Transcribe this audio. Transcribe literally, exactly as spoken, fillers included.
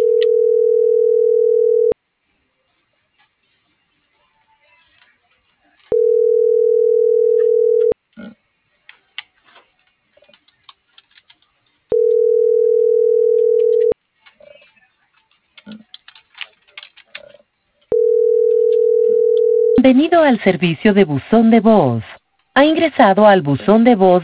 Bienvenido al servicio de buzón de voz. Ha ingresado al buzón de voz